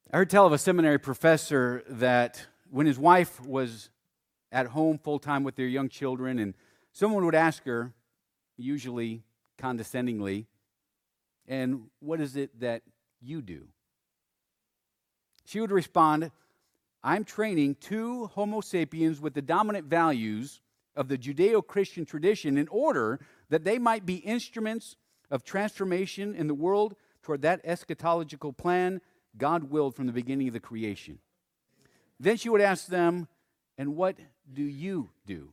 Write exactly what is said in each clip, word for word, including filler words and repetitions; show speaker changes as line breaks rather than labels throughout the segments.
I heard tell of a seminary professor that when his wife was at home full-time with their young children, and someone would ask her, usually condescendingly, "And what is it that you do?" She would respond, "I'm training two Homo sapiens with the dominant values of the Judeo-Christian tradition in order that they might be instruments of transformation in the world toward that eschatological plan God willed from the beginning of the creation." Then she would ask them, "And what do you do?"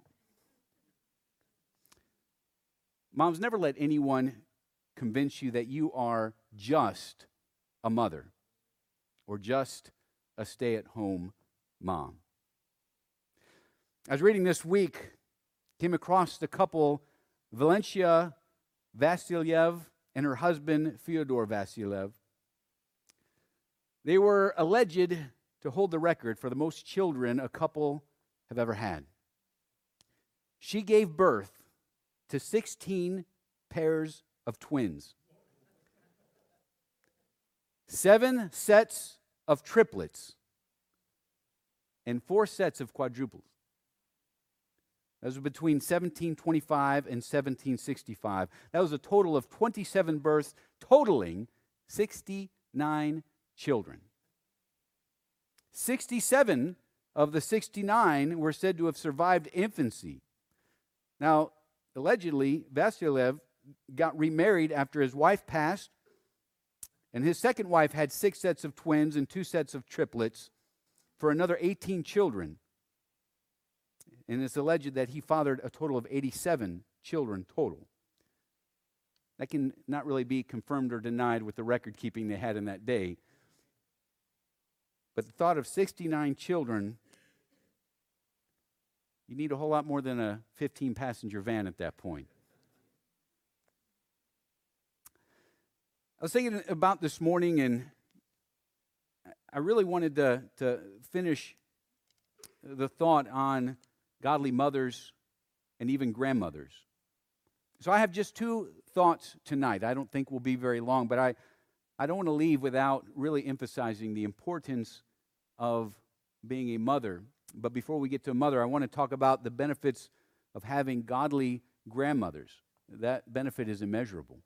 Moms, never let anyone convince you that you are just a mother or just a stay-at-home mom. I was reading this week, came across the couple Valencia Vasilyev and her husband Fyodor Vasilyev. They were alleged to hold the record for the most children a couple have ever had. She gave birth to sixteen pairs of twins, seven sets of triplets, and four sets of quadruples. That was between seventeen twenty-five and seventeen sixty-five. That was a total of twenty-seven births, totaling sixty-nine children. sixty-seven of the sixty-nine were said to have survived infancy. Now, allegedly, Vasilyev got remarried after his wife passed, and his second wife had six sets of twins and two sets of triplets for another eighteen children. And it's alleged that he fathered a total of eighty-seven children total. That can not really be confirmed or denied with the record keeping they had in that day. But the thought of sixty-nine children, you need a whole lot more than a fifteen-passenger van at that point. I was thinking about this morning, and I really wanted to, to finish the thought on godly mothers and even grandmothers. So I have just two thoughts tonight. I don't think we'll be very long, but I, I don't want to leave without really emphasizing the importance of being a mother. But before we get to a mother, I want to talk about the benefits of having godly grandmothers. That benefit is immeasurable.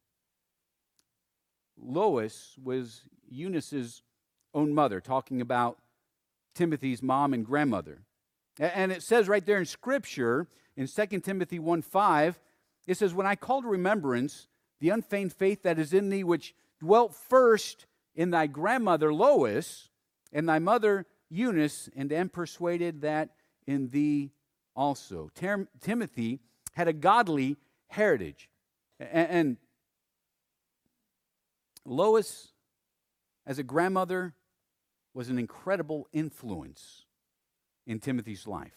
Lois was Eunice's own mother, talking about Timothy's mom and grandmother. And it says right there in Scripture, in Second Timothy one five, it says, "When I call to remembrance the unfeigned faith that is in thee, which dwelt first in thy grandmother Lois, and thy mother Eunice, and am persuaded that in thee also." Tim- Timothy had a godly heritage. And, and Lois, as a grandmother, was an incredible influence in Timothy's life.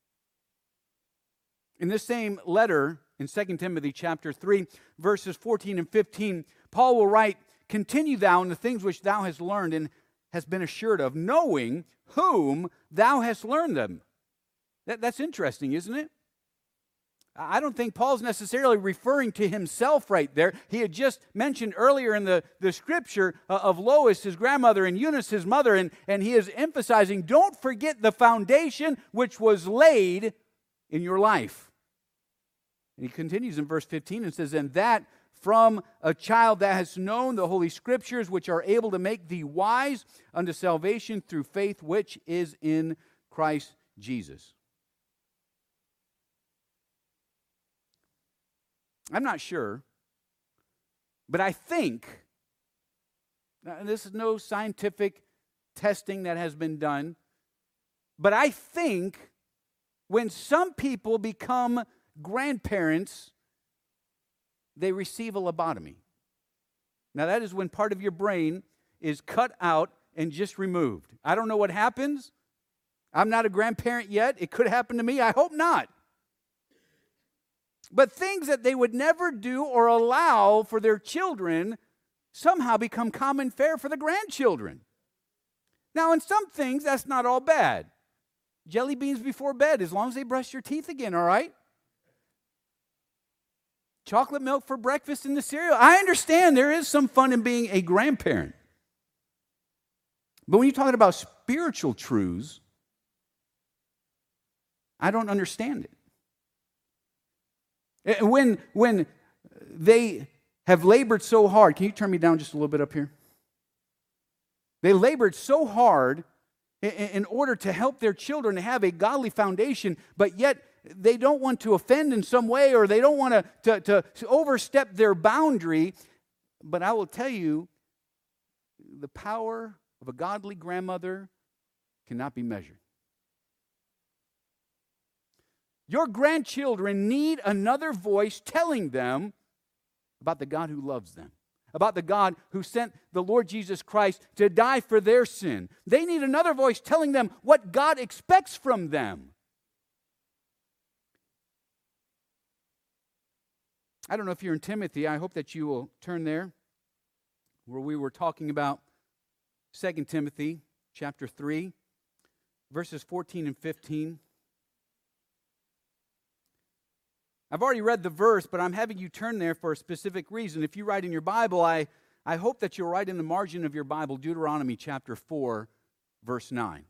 In this same letter, in Second Timothy chapter three, verses fourteen and fifteen, Paul will write, "Continue thou in the things which thou hast learned and hast been assured of, knowing whom thou hast learned them." That, that's interesting, isn't it? I don't think Paul's necessarily referring to himself right there. He had just mentioned earlier in the, the scripture uh, of Lois, his grandmother, and Eunice, his mother, and, and he is emphasizing, don't forget the foundation which was laid in your life. And he continues in verse fifteen and says, "And that from a child that has known the holy scriptures, which are able to make thee wise unto salvation through faith which is in Christ Jesus." I'm not sure, but I think, and this is no scientific testing that has been done, but I think when some people become grandparents, they receive a lobotomy. Now, that is when part of your brain is cut out and just removed. I don't know what happens. I'm not a grandparent yet. It could happen to me. I hope not. But things that they would never do or allow for their children somehow become common fare for the grandchildren. Now, in some things, that's not all bad. Jelly beans before bed, as long as they brush your teeth again, all right? Chocolate milk for breakfast in the cereal. I understand there is some fun in being a grandparent. But when you're talking about spiritual truths, I don't understand it. And when, when they have labored so hard, can you turn me down just a little bit up here? They labored so hard in, in order to help their children have a godly foundation, but yet they don't want to offend in some way, or they don't want to, to, to overstep their boundary. But I will tell you, the power of a godly grandmother cannot be measured. Your grandchildren need another voice telling them about the God who loves them, about the God who sent the Lord Jesus Christ to die for their sin. They need another voice telling them what God expects from them. I don't know if you're in Timothy. I hope that you will turn there, where we were talking about Second Timothy chapter three, verses fourteen and fifteen. I've already read the verse, but I'm having you turn there for a specific reason. If you write in your Bible, I, I hope that you'll write in the margin of your Bible Deuteronomy chapter four, verse nine.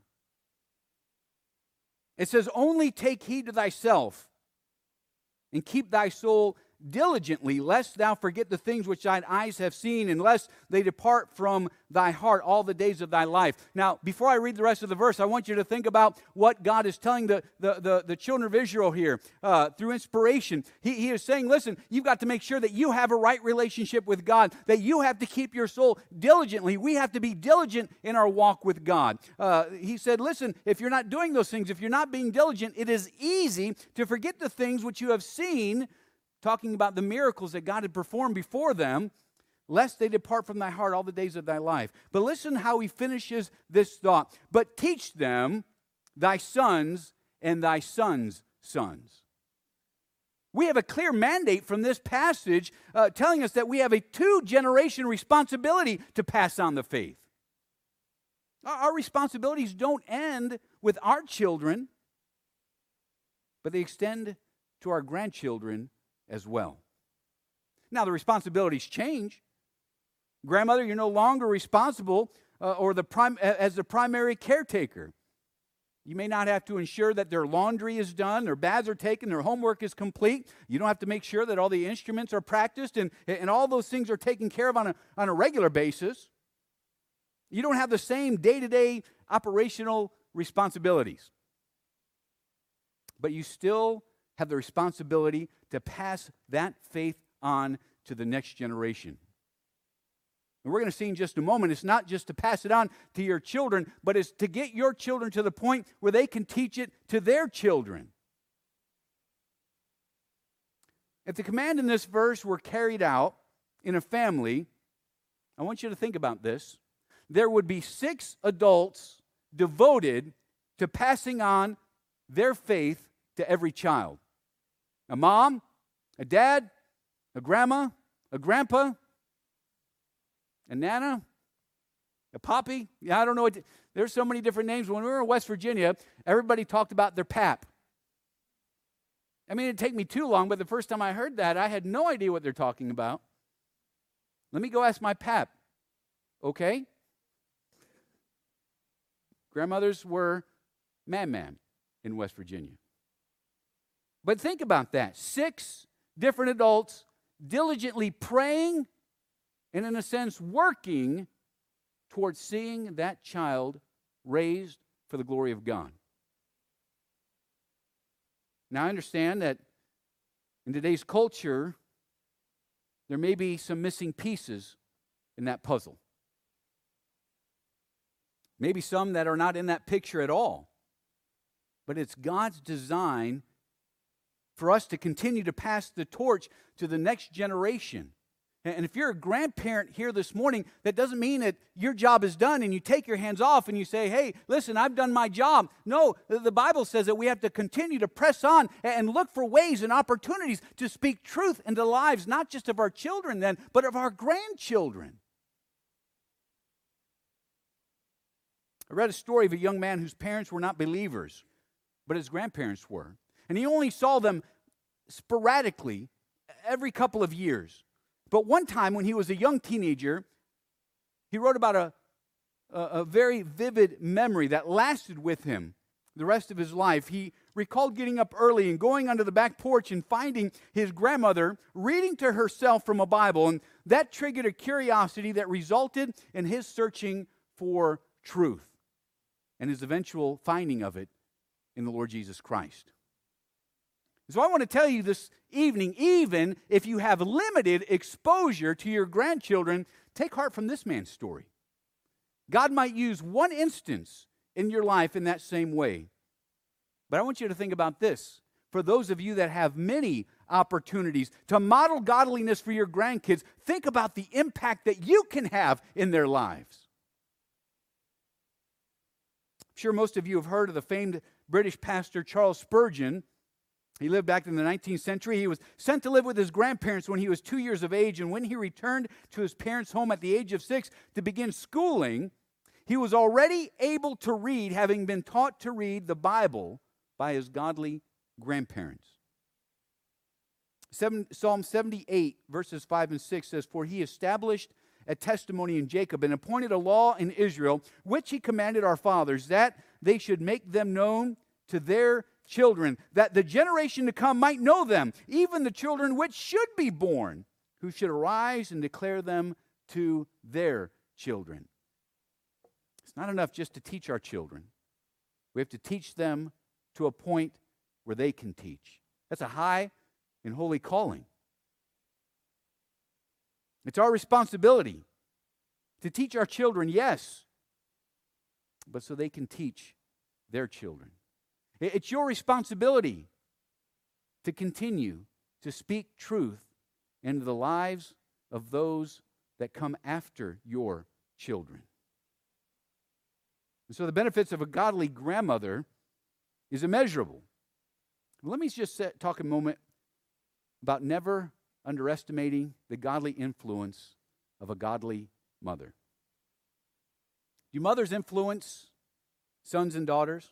It says, "Only take heed to thyself, and keep thy soul diligently, lest thou forget the things which thine eyes have seen, and lest they depart from thy heart all the days of thy life." Now, before I read the rest of the verse, I want you to think about what God is telling the, the, the, the children of Israel here uh, through inspiration. He, he is saying, listen, you've got to make sure that you have a right relationship with God, that you have to keep your soul diligently. We have to be diligent in our walk with God. Uh, he said, listen, if you're not doing those things, if you're not being diligent, it is easy to forget the things which you have seen, talking about the miracles that God had performed before them, lest they depart from thy heart all the days of thy life. But listen how he finishes this thought. "But teach them thy sons and thy sons' sons." We have a clear mandate from this passage uh, telling us that we have a two-generation responsibility to pass on the faith. Our, our responsibilities don't end with our children, but they extend to our grandchildren as well. Now, the responsibilities change. Grandmother, you're no longer responsible uh, or the prim- as the primary caretaker. You may not have to ensure that their laundry is done, their baths are taken, their homework is complete. You don't have to make sure that all the instruments are practiced and, and all those things are taken care of on a, on a regular basis. You don't have the same day-to-day operational responsibilities. But you still have the responsibility to pass that faith on to the next generation. And we're going to see in just a moment, it's not just to pass it on to your children, but it's to get your children to the point where they can teach it to their children. If the command in this verse were carried out in a family, I want you to think about this. There would be six adults devoted to passing on their faith to every child. A mom, a dad, a grandma, a grandpa, a nana, a poppy. Yeah, I don't know. What, there's so many different names. When we were in West Virginia, everybody talked about their pap. I mean, it didn't take me too long, but the first time I heard that, I had no idea what they're talking about. Let me go ask my pap. Okay? Grandmothers were man-man in West Virginia. But think about that. Six different adults diligently praying and, in a sense, working towards seeing that child raised for the glory of God. Now, I understand that in today's culture, there may be some missing pieces in that puzzle. Maybe some that are not in that picture at all. But it's God's design for us to continue to pass the torch to the next generation. And if you're a grandparent here this morning, that doesn't mean that your job is done and you take your hands off and you say, hey, listen, I've done my job. No, the Bible says that we have to continue to press on and look for ways and opportunities to speak truth into the lives, not just of our children then, but of our grandchildren. I read a story of a young man whose parents were not believers, but his grandparents were. And he only saw them sporadically every couple of years. But one time when he was a young teenager, he wrote about a, a, a very vivid memory that lasted with him the rest of his life. He recalled getting up early and going onto the back porch and finding his grandmother reading to herself from a Bible, and that triggered a curiosity that resulted in his searching for truth and his eventual finding of it in the Lord Jesus Christ. So I want to tell you this evening, even if you have limited exposure to your grandchildren, take heart from this man's story. God might use one instance in your life in that same way. But I want you to think about this. For those of you that have many opportunities to model godliness for your grandkids, think about the impact that you can have in their lives. I'm sure most of you have heard of the famed British pastor Charles Spurgeon. He lived back in the nineteenth century. He was sent to live with his grandparents when he was two years of age, and when he returned to his parents' home at the age of six to begin schooling, he was already able to read, having been taught to read the Bible by his godly grandparents. Seven, Psalm seventy-eight, verses five and six says, "For he established a testimony in Jacob and appointed a law in Israel, which he commanded our fathers, that they should make them known to their children, that the generation to come might know them, even the children which should be born, who should arise and declare them to their children." It's not enough just to teach our children. We have to teach them to a point where they can teach. That's a high and holy calling. It's our responsibility to teach our children, yes, but so they can teach their children. It's your responsibility to continue to speak truth into the lives of those that come after your children. And so the benefits of a godly grandmother is immeasurable. Let me just set, talk a moment about never underestimating the godly influence of a godly mother. Do mothers influence sons and daughters?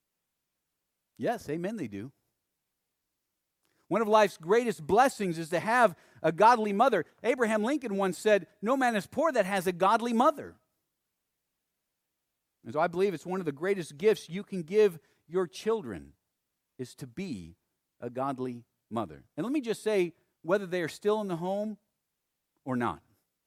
Yes, amen, they do. One of life's greatest blessings is to have a godly mother. Abraham Lincoln once said, "No man is poor that has a godly mother." And so I believe it's one of the greatest gifts you can give your children is to be a godly mother. And let me just say, whether they are still in the home or not.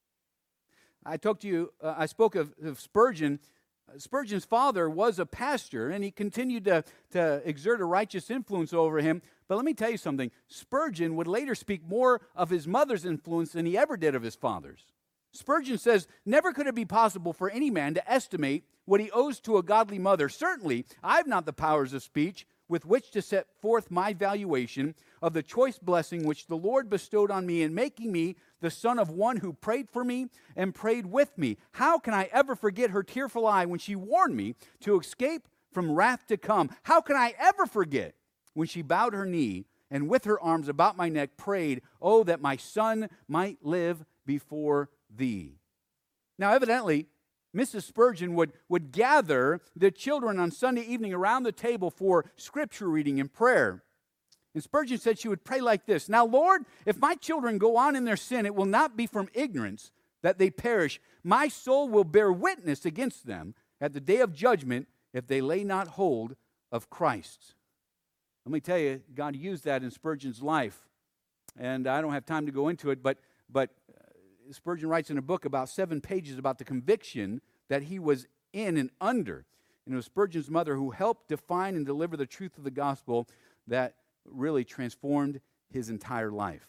I talked to you, uh, I spoke of, of Spurgeon. Spurgeon's father was a pastor, and he continued to, to exert a righteous influence over him. But let me tell you something. Spurgeon would later speak more of his mother's influence than he ever did of his father's. Spurgeon says, "Never could it be possible for any man to estimate what he owes to a godly mother. Certainly, I have not the powers of speech with which to set forth my valuation of the choice blessing which the Lord bestowed on me in making me the son of one who prayed for me and prayed with me. How can I ever forget her tearful eye when she warned me to escape from wrath to come? How can I ever forget when she bowed her knee and with her arms about my neck prayed, 'Oh, that my son might live before thee.'" Now, evidently, Missus Spurgeon would, would gather the children on Sunday evening around the table for scripture reading and prayer. And Spurgeon said she would pray like this: "Now, Lord, if my children go on in their sin, it will not be from ignorance that they perish. My soul will bear witness against them at the day of judgment if they lay not hold of Christ." Let me tell you, God used that in Spurgeon's life. And I don't have time to go into it, but, but Spurgeon writes in a book about seven pages about the conviction that he was in and under. And it was Spurgeon's mother who helped define and deliver the truth of the gospel that really transformed his entire life.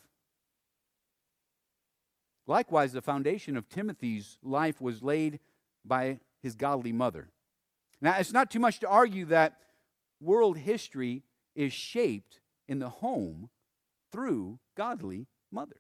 Likewise, the foundation of Timothy's life was laid by his godly mother. Now, it's not too much to argue that world history is shaped in the home through godly mothers.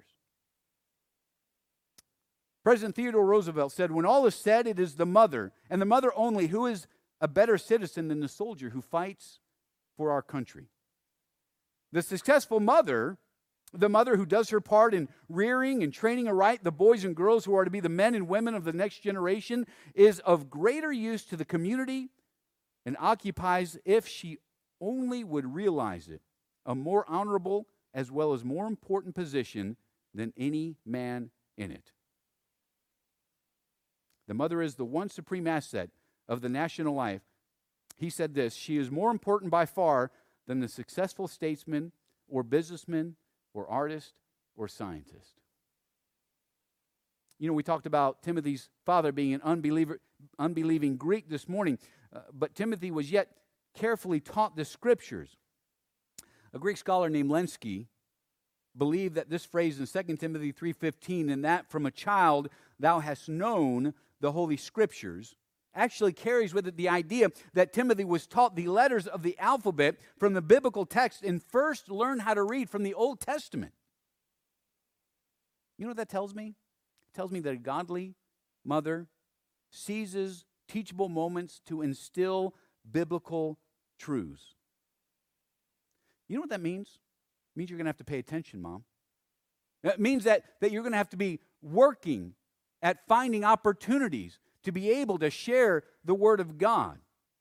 President Theodore Roosevelt said, "When all is said, it is the mother, and the mother only, who is a better citizen than the soldier who fights for our country." The successful mother, the mother who does her part in rearing and training aright the boys and girls who are to be the men and women of the next generation, is of greater use to the community and occupies, if she only would realize it, a more honorable as well as more important position than any man in it. The mother is the one supreme asset of the national life. He said this, she is more important by far than the successful statesman or businessman or artist or scientist. You know, we talked about Timothy's father being an unbeliever, unbelieving Greek this morning, uh, but Timothy was yet carefully taught the Scriptures. A Greek scholar named Lenski believed that this phrase in Second Timothy three fifteen, and that from a child thou hast known the Holy Scriptures, actually carries with it the idea that Timothy was taught the letters of the alphabet from the biblical text and first learned how to read from the Old Testament. You know what that tells me? It tells me that a godly mother seizes teachable moments to instill biblical truths. You know what that means? It means you're going to have to pay attention, Mom. It means that, that you're going to have to be working at finding opportunities to be able to share the Word of God.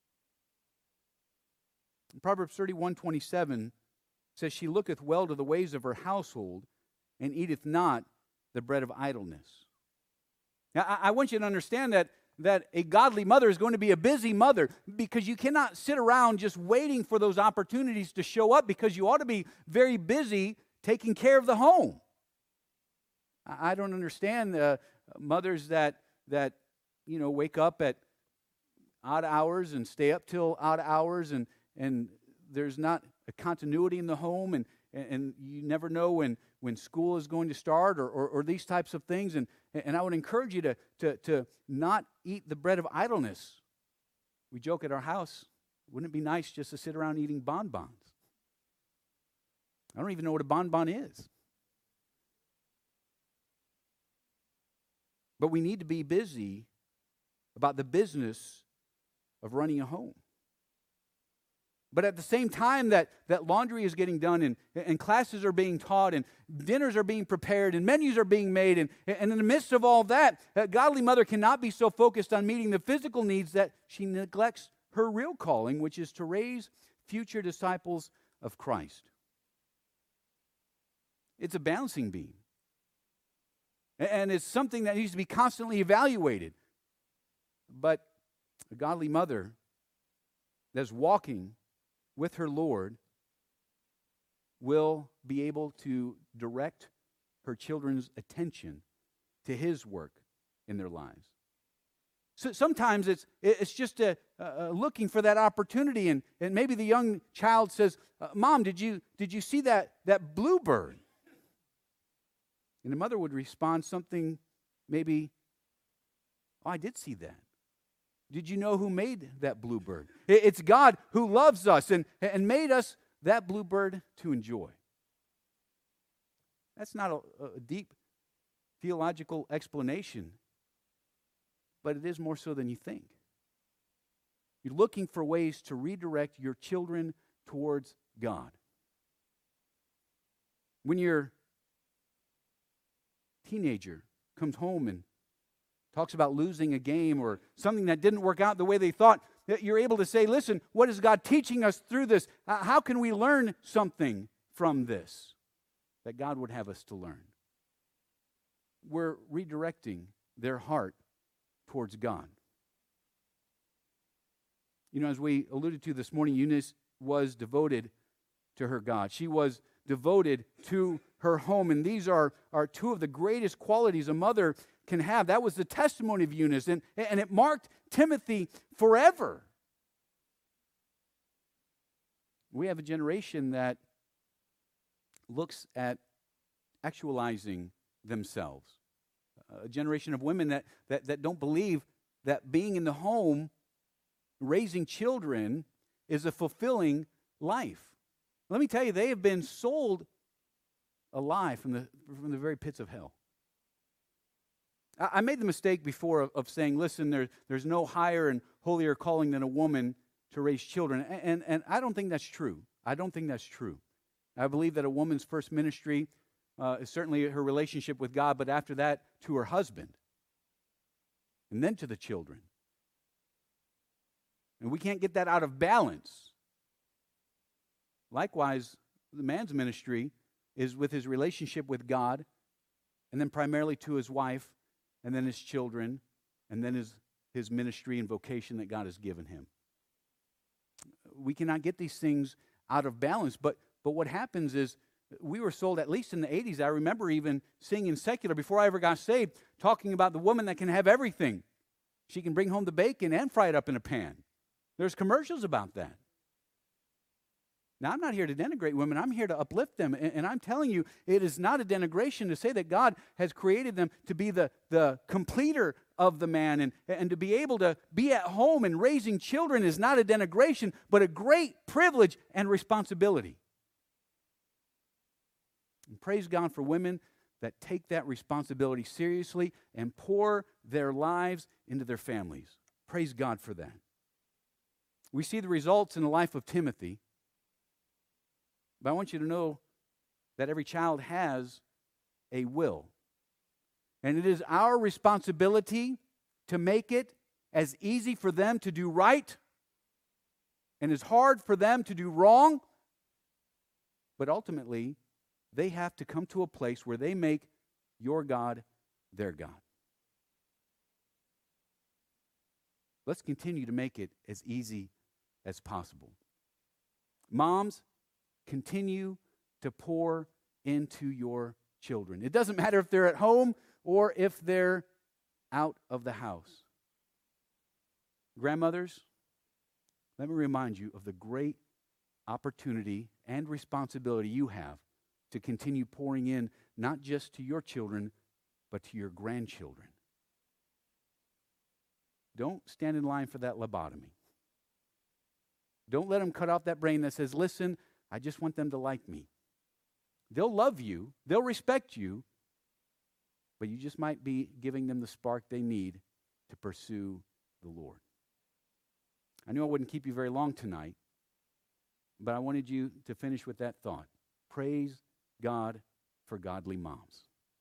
Proverbs thirty-one twenty-seven says, she looketh well to the ways of her household and eateth not the bread of idleness. Now, I, I want you to understand that, that a godly mother is going to be a busy mother, because you cannot sit around just waiting for those opportunities to show up, because you ought to be very busy taking care of the home. I, I don't understand uh, mothers that that you know, wake up at odd hours and stay up till odd hours, and, and there's not a continuity in the home, and, and you never know when, when school is going to start, or, or, or these types of things. And, and I would encourage you to, to, to not eat the bread of idleness. We joke at our house, wouldn't it be nice just to sit around eating bonbons? I don't even know what a bonbon is. But we need to be busy about the business of running a home. But at the same time that, that laundry is getting done, and, and classes are being taught, and dinners are being prepared, and menus are being made, and, and in the midst of all that, a godly mother cannot be so focused on meeting the physical needs that she neglects her real calling, which is to raise future disciples of Christ. It's a balancing beam. And it's something that needs to be constantly evaluated. But a godly mother that's walking with her Lord will be able to direct her children's attention to His work in their lives. So sometimes it's it's just a, a looking for that opportunity, and, and maybe the young child says, "Mom, did you did you see that that bluebird?" And the mother would respond something maybe, "Oh, I did see that. Did you know who made that bluebird? It's God who loves us and, and made us that bluebird to enjoy." That's not a, a deep theological explanation, but it is more so than you think. You're looking for ways to redirect your children towards God. When your teenager comes home and talks about losing a game or something that didn't work out the way they thought, that you're able to say, listen, what is God teaching us through this? How can we learn something from this that God would have us to learn? We're redirecting their heart towards God. You know, as we alluded to this morning, Eunice was devoted to her God. She was devoted to her home, and these are, are two of the greatest qualities a mother can have. That was the testimony of Eunice, and, and it marked Timothy forever. We have a generation that looks at actualizing themselves. A generation of women that, that, that don't believe that being in the home, raising children, is a fulfilling life. Let me tell you, they have been sold a lie from the, from the very pits of hell. I made the mistake before of, of saying, listen, there, there's no higher and holier calling than a woman to raise children. And, and, and I don't think that's true. I don't think that's true. I believe that a woman's first ministry uh, is certainly her relationship with God, but after that, to her husband. And then to the children. And we can't get that out of balance. Likewise, the man's ministry is with his relationship with God, and then primarily to his wife, and then his children, and then his, his ministry and vocation that God has given him. We cannot get these things out of balance, but, but what happens is we were sold, at least in the eighties, I remember even seeing in secular, before I ever got saved, talking about the woman that can have everything. She can bring home the bacon and fry it up in a pan. There's commercials about that. Now, I'm not here to denigrate women. I'm here to uplift them. And, and I'm telling you, it is not a denigration to say that God has created them to be the, the completer of the man. And, and to be able to be at home and raising children is not a denigration, but a great privilege and responsibility. And praise God for women that take that responsibility seriously and pour their lives into their families. Praise God for that. We see the results in the life of Timothy. But I want you to know that every child has a will. And it is our responsibility to make it as easy for them to do right and as hard for them to do wrong. But ultimately, they have to come to a place where they make your God their God. Let's continue to make it as easy as possible. Moms, continue to pour into your children. It doesn't matter if they're at home or if they're out of the house. Grandmothers, let me remind you of the great opportunity and responsibility you have to continue pouring in not just to your children, but to your grandchildren. Don't stand in line for that lobotomy. Don't let them cut off that brain that says, listen, I just want them to like me. They'll love you. They'll respect you. But you just might be giving them the spark they need to pursue the Lord. I knew I wouldn't keep you very long tonight, but I wanted you to finish with that thought. Praise God for godly moms.